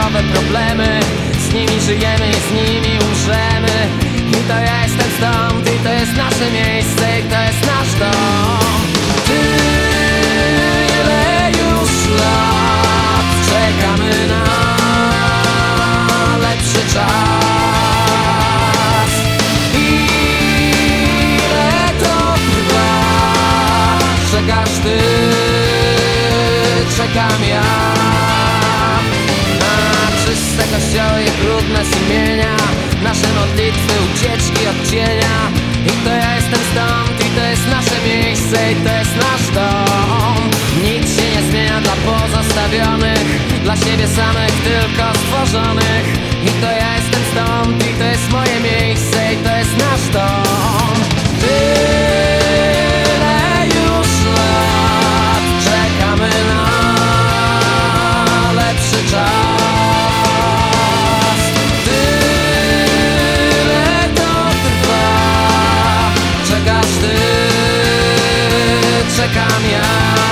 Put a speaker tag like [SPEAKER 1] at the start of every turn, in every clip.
[SPEAKER 1] nowe problemy. Z nimi żyjemy i z nimi umrzemy. I to ja jestem stąd, i to jest nasze miejsce, i to jest nasz dom. Tyle już lat czekamy na lepszy czas. Ile to trwa? Czekasz ty, czekam ja. Na czyste kościoły i brudne sumienia, nasze modlitwy, ucieczki od cienia. I to ja jestem stąd, i to jest nasze miejsce, i to jest nasz dom. Nic się nie zmienia dla pozostawionych, dla siebie samych, tylko stworzonych. I to ja jestem stąd, i to jest moje miejsce, i to jest nasz dom. Tyle już lat czekamy na lepszy czas. Tyle to trwa. Czekasz ty, czekam ja.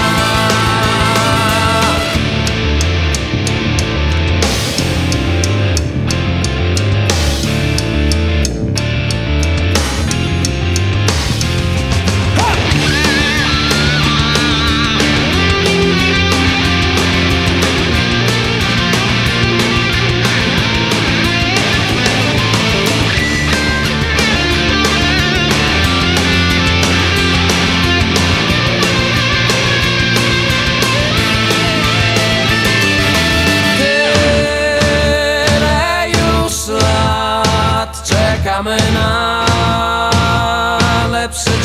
[SPEAKER 1] Czekamy na lepszy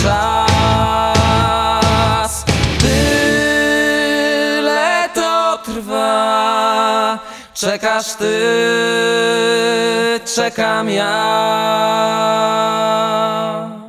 [SPEAKER 1] czas. Tyle to trwa. Czekasz ty, czekam ja.